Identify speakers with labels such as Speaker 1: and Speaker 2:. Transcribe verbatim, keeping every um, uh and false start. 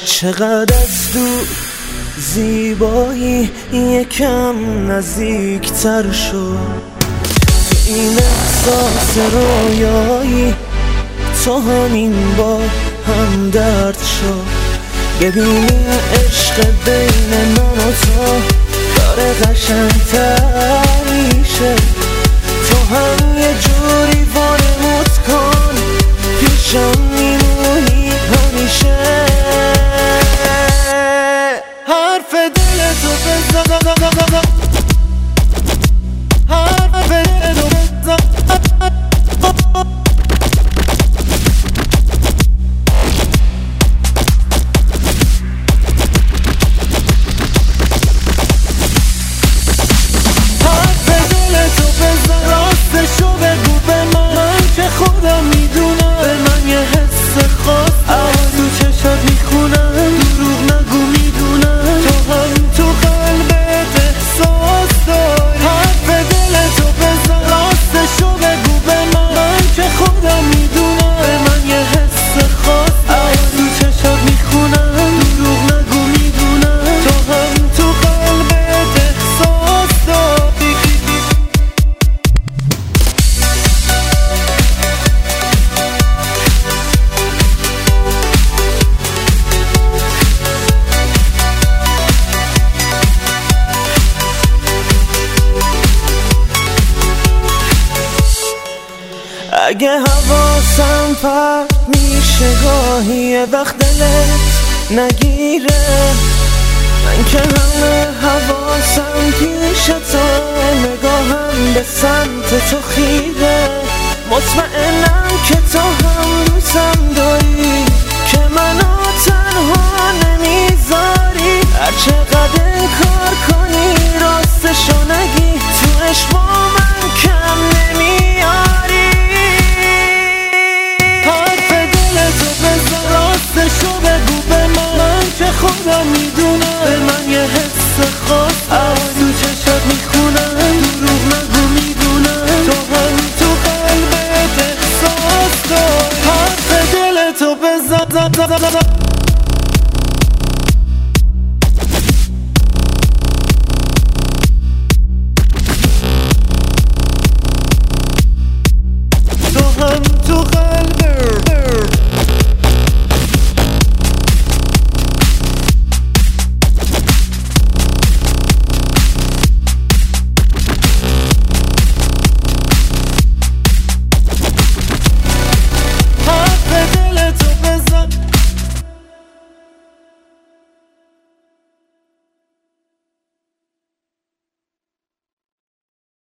Speaker 1: چقدر از دور زیبایی یکم نزدیکتر شد. این احساس رویایی تو همین بار هم درد شد. ببینی عشق بین من و تو داره قشنگتر میشه. تو هم یه جوری وانمود کن پیشم میمونی همیشه. حرف دل تو بزن، حرف دل تو بزن. راستشو بگو به من، من که خودم میدونم. به من یه حس خاص از تو چشات میخونم. دروغ نگو میدونم تو هم تو قلبت احساس داری. حرف دل تو بزن، راستشو بگو به من، من که خودم میدونم. به من یه حس خاص از تو چشات میخونم. دروغ نگو میدونم تو هم تو قلبت احساس داری. اگه حواسم پرت میشه گاهی یه وقت دلت نگیره، من که همه حواسم پیش تو، نگاهم به سمت تو خیره. مطمئنم که تو هم دوستم داری، که منو تنها نمیذاری. هر چقدر کار کنی راستشو نگی، تو عشق با من کم نمیاری. راستشو بگو به من، من که خودم میدونم. به من یه حس خاص از تو چشات میخونم. دروغ نگو میدونم تو هم تو قلبت احساس داری. حرف دل تو بزن.